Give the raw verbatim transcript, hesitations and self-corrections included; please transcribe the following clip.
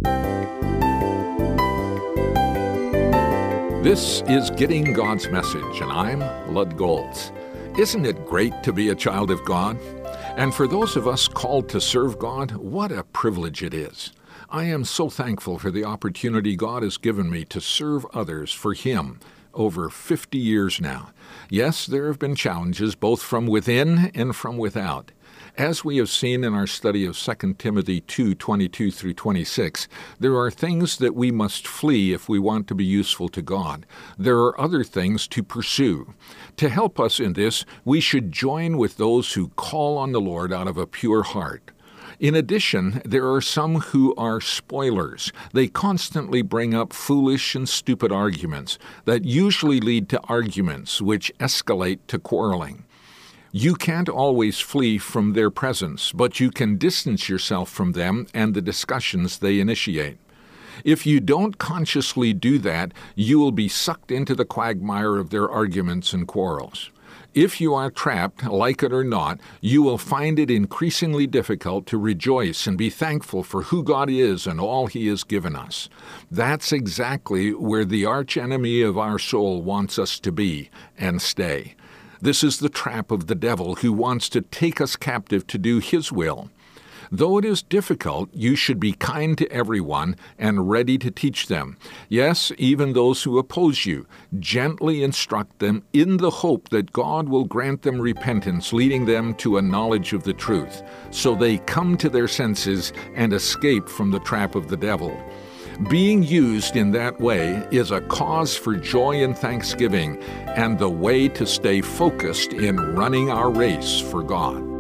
This is Getting God's Message, and I'm Lud Golds. Isn't it great to be a child of God? And for those of us called to serve God, what a privilege it is. I am so thankful for the opportunity God has given me to serve others for Him over fifty years now. Yes, there have been challenges both from within and from without. As we have seen in our study of Second Timothy two, twenty-two through twenty-six, there are things that we must flee if we want to be useful to God. There are other things to pursue. To help us in this, we should join with those who call on the Lord out of a pure heart. In addition, there are some who are spoilers. They constantly bring up foolish and stupid arguments that usually lead to arguments which escalate to quarreling. You can't always flee from their presence, but you can distance yourself from them and the discussions they initiate. If you don't consciously do that, you will be sucked into the quagmire of their arguments and quarrels. If you are trapped, like it or not, you will find it increasingly difficult to rejoice and be thankful for who God is and all He has given us. That's exactly where the archenemy of our soul wants us to be and stay. This is the trap of the devil who wants to take us captive to do his will. Though it is difficult, you should be kind to everyone and ready to teach them. Yes, even those who oppose you. Gently instruct them in the hope that God will grant them repentance, leading them to a knowledge of the truth, so they come to their senses and escape from the trap of the devil. Being used in that way is a cause for joy and thanksgiving, and the way to stay focused in running our race for God.